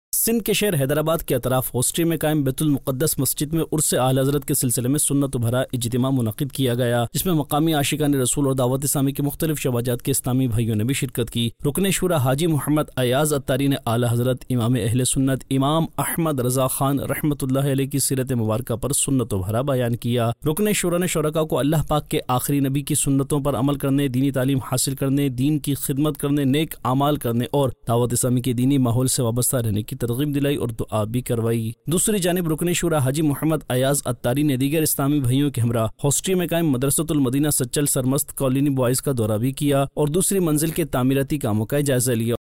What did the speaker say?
सिंध के शहर हैदराबाद के अतराफ हॉस्टरी में कायम बैतुल मुक़द्दस मस्जिद में उर्स आला हज़रत के सिलसिले में सुन्नत भरा इज्तिमा मुनक़िद किया गया, जिसमें मकामी आशिकान रसूल और दावत इस्लामी के मुख्तलिफ शबाजात के इस्लामी भाइयों ने भी शिरकत की। रुकन शुरा हाजी मोहम्मद अयाज अत्तारी ने आला हज़रत इमाम अहले सुन्नत इमाम अहमद रज़ा खान रहमतुल्लाह अलैह की सीरत मुबारका पर सुन्नत भरा बयान किया। रुकन शुरा ने शुरका को अल्लाह पाक के आखिरी नबी की सुन्नतों पर अमल करने, दीनी तालीम हासिल करने, दीन की खिदमत करने, नेक अमाल करने और दावत इस्लामी के दीनी माहौल से वाबस्ता रहने की तरगीब दिलाई और दुआ भी करवाई। दूसरी जानिब रुकन शुरा हाजी मोहम्मद अयाज अत्तारी ने दीगर इस्लामी भाइयों के हमरा हॉस्टरी में कायम मदरसतुल मदीना सच्चल सरमस्त कॉलोनी बॉयज का दौरा भी किया और दूसरी मंजिल के तामीराती कामों का जायजा लिया